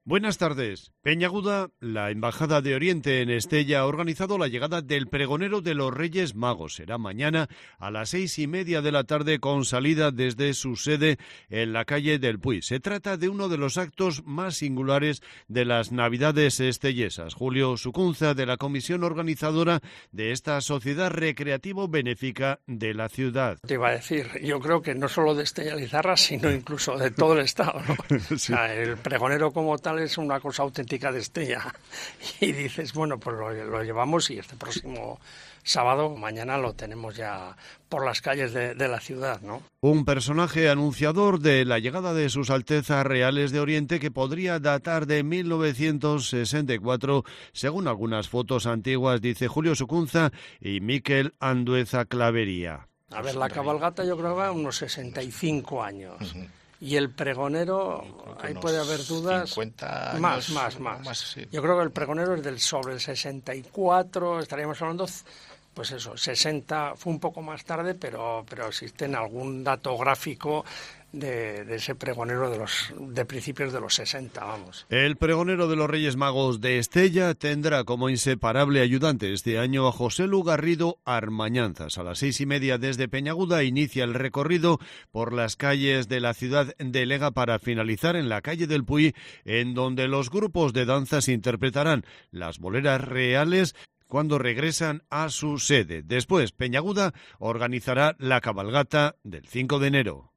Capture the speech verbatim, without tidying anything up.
Buenas tardes. Peñaguda, la Embajada de Oriente en Estella, ha organizado la llegada del pregonero de los Reyes Magos. Será mañana a las seis y media de la tarde con salida desde su sede en la calle del Puy. Se trata de uno de los actos más singulares de las Navidades estellesas. Julio Sucunza, de la comisión organizadora de esta sociedad recreativo-benéfica de la ciudad. Te iba a decir, yo creo que no solo de Estella Lizarra, sino incluso de todo el estado, ¿no? Sí. O sea, el pregonero como tal es una cosa auténtica de Estella y dices, bueno, pues lo, lo llevamos y este próximo sábado, mañana lo tenemos ya por las calles de, de la ciudad, ¿no? Un personaje anunciador de la llegada de sus Altezas Reales de Oriente que podría datar de mil novecientos sesenta y cuatro, según algunas fotos antiguas, dice Julio Sucunza y Miquel Andueza Clavería. A ver, la cabalgata yo creo que va a unos sesenta y cinco años. Uh-huh. Y el pregonero, ahí puede haber dudas, cincuenta años, más, más, más. más sí. Yo creo que el pregonero es del sobre el sesenta y cuatro, estaríamos hablando, pues eso, sesenta, fue un poco más tarde, pero, pero existe algún dato gráfico de, de ese pregonero de los de principios de los sesenta, vamos. El pregonero de los Reyes Magos de Estella tendrá como inseparable ayudante este año a José Lu Garrido Armañanzas. A las seis y media desde Peñaguda inicia el recorrido por las calles de la ciudad de Lega para finalizar en la calle del Puy, en donde los grupos de danzas interpretarán las boleras reales cuando regresan a su sede. Después, Peñaguda organizará la cabalgata del cinco de enero.